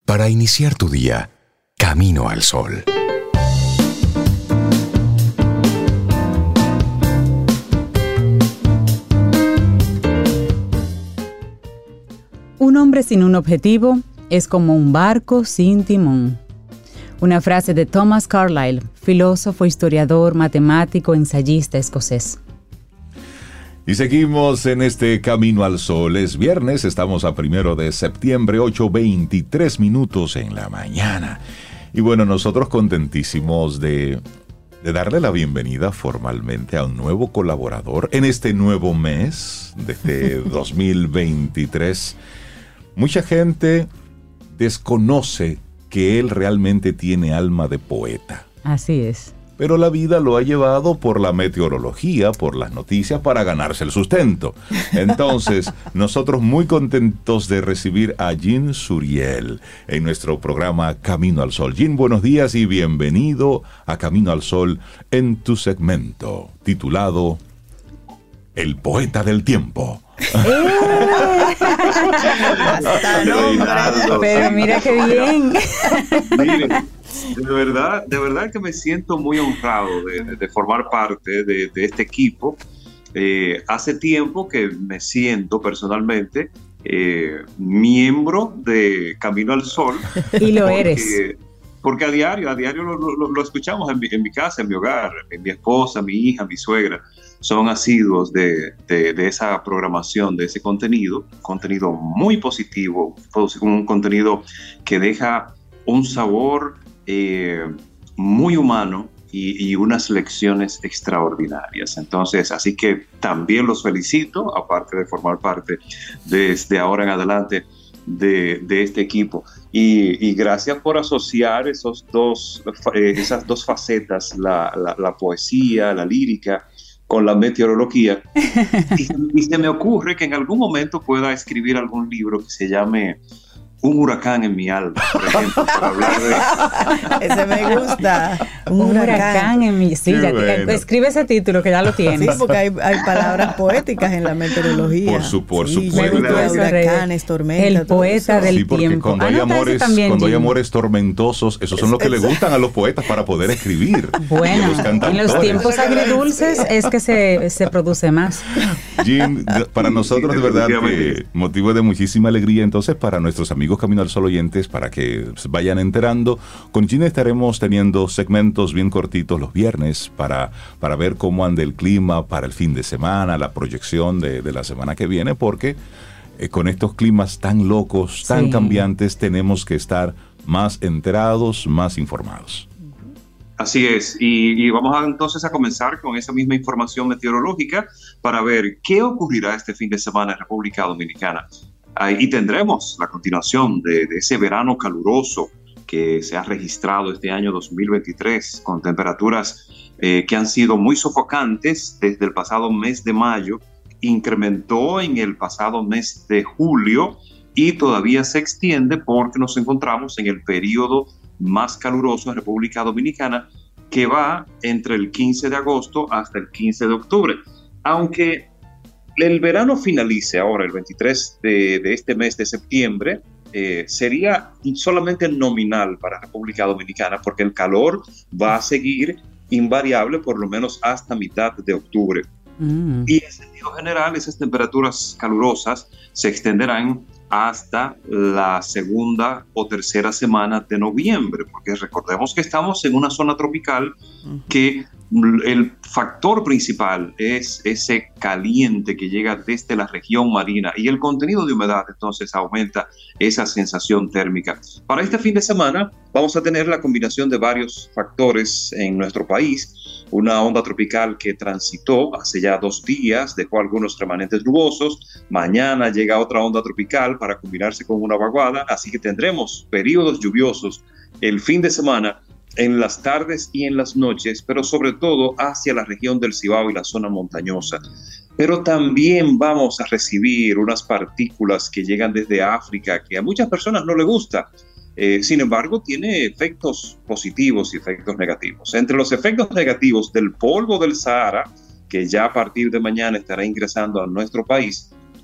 para iniciar tu día, camino al sol. Un hombre sin un objetivo es como un barco sin timón. Una frase de Thomas Carlyle, filósofo, historiador, matemático, ensayista escocés. Y seguimos en este Camino al Sol. Es viernes, estamos a 1 de septiembre, 8:23 en la mañana. Y bueno, nosotros contentísimos de darle la bienvenida formalmente a un nuevo colaborador en este nuevo mes de este 2023. Mucha gente desconoce que él realmente tiene alma de poeta. Así es. Pero la vida lo ha llevado por la meteorología, por las noticias, para ganarse el sustento. Entonces, nosotros muy contentos de recibir a Jean Suriel en nuestro programa Camino al Sol. Jean, buenos días y bienvenido a Camino al Sol en tu segmento titulado El Poeta del Tiempo. Pero mira qué bien. Miren, de verdad que me siento muy honrado de formar parte de este equipo. Hace tiempo que me siento personalmente miembro de Camino al Sol. Y lo eres. Porque a diario lo escuchamos en mi casa, en mi hogar. Mi esposa, mi hija, mi suegra son asiduos de esa programación, de ese contenido muy positivo, un contenido que deja un sabor muy humano y unas lecciones extraordinarias. Entonces, así que también los felicito, aparte de formar parte desde ahora en adelante de este equipo. Y gracias por asociar esas dos facetas, la poesía, la lírica, con la meteorología. Y se me ocurre que en algún momento pueda escribir algún libro que se llame Un huracán en mi alma, por ejemplo, para hablar de... Ese me gusta. Un huracán en mi... Sí, ya bueno. Escribe ese título que ya lo tienes. Sí, porque hay palabras poéticas en la meteorología. Por supuesto. Me gusta huracanes, tormentas. El poeta del tiempo. Cuando hay amores tormentosos, esos son los que le gustan a los poetas para poder escribir. Bueno, en los tiempos agridulces es que se produce más. Jim, para nosotros de verdad motivo de muchísima alegría. Entonces, para nuestros amigos Camino al Sol oyentes, para que vayan enterando, con Gina estaremos teniendo segmentos bien cortitos los viernes para ver cómo anda el clima para el fin de semana, la proyección de la semana que viene, porque con estos climas tan locos, tan cambiantes, tenemos que estar más enterados, más informados. Así es, y vamos entonces a comenzar con esa misma información meteorológica para ver qué ocurrirá este fin de semana en República Dominicana. Y tendremos la continuación de ese verano caluroso que se ha registrado este año 2023, con temperaturas que han sido muy sofocantes desde el pasado mes de mayo, incrementó en el pasado mes de julio y todavía se extiende porque nos encontramos en el periodo más caluroso en República Dominicana, que va entre el 15 de agosto hasta el 15 de octubre. Aunque el verano finalice ahora, el 23 de este mes de septiembre, sería solamente nominal para República Dominicana, porque el calor va a seguir invariable por lo menos hasta mitad de octubre. Y en sentido general, esas temperaturas calurosas se extenderán hasta la segunda o tercera semana de noviembre, porque recordemos que estamos en una zona tropical que el factor principal es ese caliente que llega desde la región marina y el contenido de humedad entonces aumenta esa sensación térmica. Para este fin de semana vamos a tener la combinación de varios factores en nuestro país. Una onda tropical que transitó hace ya 2 días, dejó algunos remanentes nubosos. Mañana llega otra onda tropical para combinarse con una vaguada, así que tendremos periodos lluviosos el fin de semana en las tardes y en las noches, pero sobre todo hacia la región del Cibao y la zona montañosa. Pero también vamos a recibir unas partículas que llegan desde África, que a muchas personas no les gusta. Sin embargo, tiene efectos positivos y efectos negativos. Entre los efectos negativos del polvo del Sahara, que ya a partir de mañana estará ingresando a nuestro país,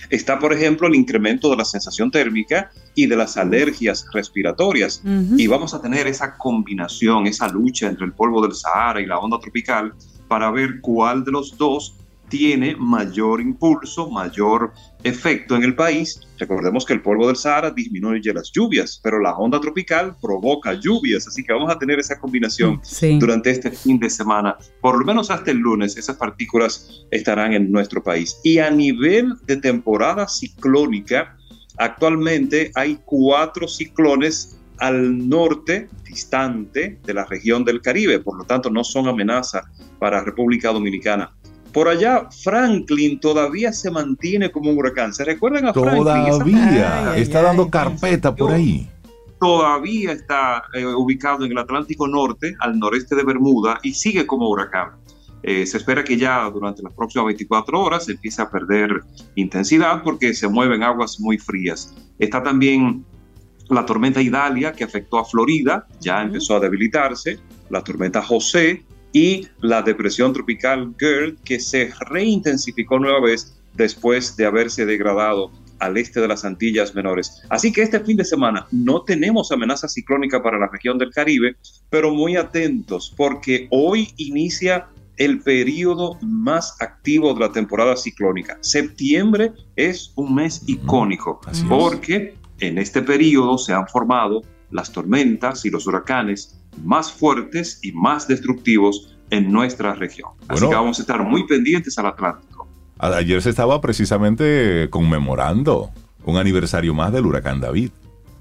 Está, por ejemplo, el incremento de la sensación térmica y de las alergias respiratorias. Y vamos a tener esa combinación, esa lucha entre el polvo del Sahara y la onda tropical para ver cuál de los dos tiene mayor impulso, mayor efecto en el país. Recordemos que el polvo del Sahara disminuye las lluvias, pero la onda tropical provoca lluvias, así que vamos a tener esa combinación durante este fin de semana. Por lo menos hasta el lunes, esas partículas estarán en nuestro país. Y a nivel de temporada ciclónica, actualmente hay 4 ciclones al norte, distante de la región del Caribe, por lo tanto no son amenaza para República Dominicana. Por allá, Franklin todavía se mantiene como un huracán. ¿Se recuerdan a Franklin? Todavía está dando carpeta por ahí. Todavía está ubicado en el Atlántico Norte, al noreste de Bermuda, y sigue como huracán. Se espera que ya durante las próximas 24 horas empiece a perder intensidad porque se mueven aguas muy frías. Está también la tormenta Idalia, que afectó a Florida, ya empezó a debilitarse. La tormenta José y la depresión tropical Gerd, que se reintensificó nueva vez después de haberse degradado al este de las Antillas Menores. Así que este fin de semana no tenemos amenaza ciclónica para la región del Caribe, pero muy atentos porque hoy inicia el periodo más activo de la temporada ciclónica. Septiembre es un mes icónico porque en este periodo se han formado las tormentas y los huracanes más fuertes y más destructivos en nuestra región. Así que vamos a estar muy pendientes al Atlántico. Ayer se estaba precisamente conmemorando un aniversario más del huracán David.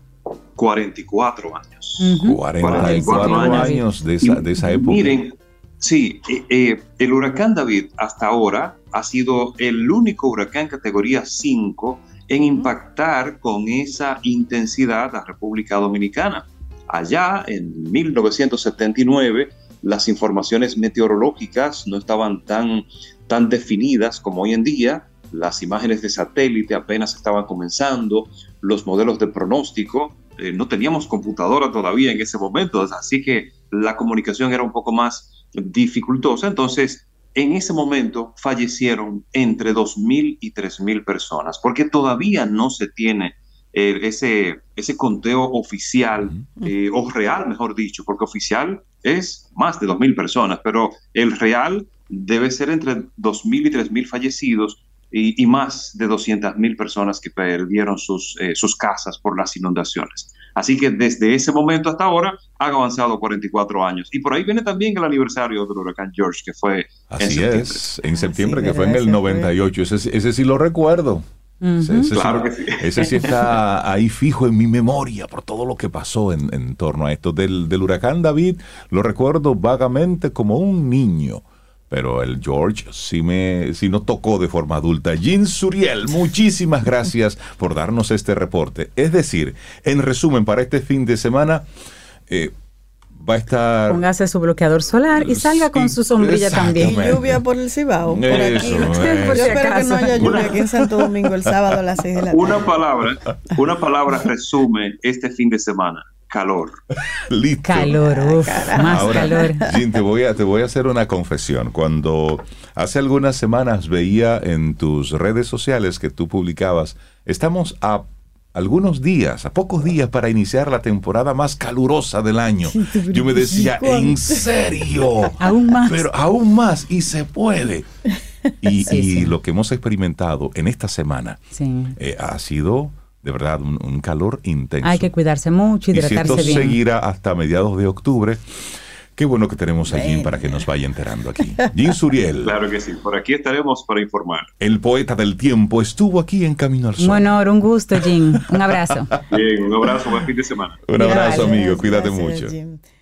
44 años. 44 años de esa época. Miren, sí, el huracán David hasta ahora ha sido el único huracán categoría 5 en impactar con esa intensidad a República Dominicana. Allá, en 1979, las informaciones meteorológicas no estaban tan definidas como hoy en día. Las imágenes de satélite apenas estaban comenzando, los modelos de pronóstico, no teníamos computadora todavía en ese momento, así que la comunicación era un poco más dificultosa. Entonces, en ese momento fallecieron entre 2.000 y 3.000 personas, porque todavía no se tiene ese conteo oficial, o real, mejor dicho, porque oficial es más de 2.000 personas, pero el real debe ser entre 2.000 y 3.000 fallecidos y más de 200.000 personas que perdieron sus casas por las inundaciones. Así que desde ese momento hasta ahora han avanzado 44 años. Y por ahí viene también el aniversario del huracán George, que fue en septiembre, que fue en el 98. Ese sí lo recuerdo. Claro que sí. Ese sí está ahí fijo en mi memoria por todo lo que pasó en torno a esto. Del huracán David lo recuerdo vagamente como un niño, pero el George sí nos tocó de forma adulta. Jean Suriel, muchísimas gracias por darnos este reporte. Es decir, en resumen, para este fin de semana va a estar... Póngase su bloqueador solar y salga con su sombrilla también. Y lluvia por el Cibao, por aquí. Yo espero que no haya lluvia aquí en Santo Domingo el sábado a las 6 de la tarde. Una palabra resume este fin de semana: calor. Listo. Calor, más ahora, calor. Jim, te voy a hacer una confesión. Cuando hace algunas semanas veía en tus redes sociales que tú publicabas, estamos a pocos días para iniciar la temporada más calurosa del año. Yo me decía, ¿en serio? Aún más. Pero aún más, y se puede. Y lo que hemos experimentado en esta semana ha sido de verdad un calor intenso. Hay que cuidarse mucho, hidratarse bien. Y si esto seguirá hasta mediados de octubre, qué bueno que tenemos a Jim para que nos vaya enterando aquí. Jim Suriel. Claro que sí, por aquí estaremos para informar. El poeta del tiempo estuvo aquí en Camino al Sol. Un honor, un gusto, Jim. Un abrazo. Bien, un abrazo, buen fin de semana. Un abrazo, amigo. Cuídate Gracias, mucho. Jim.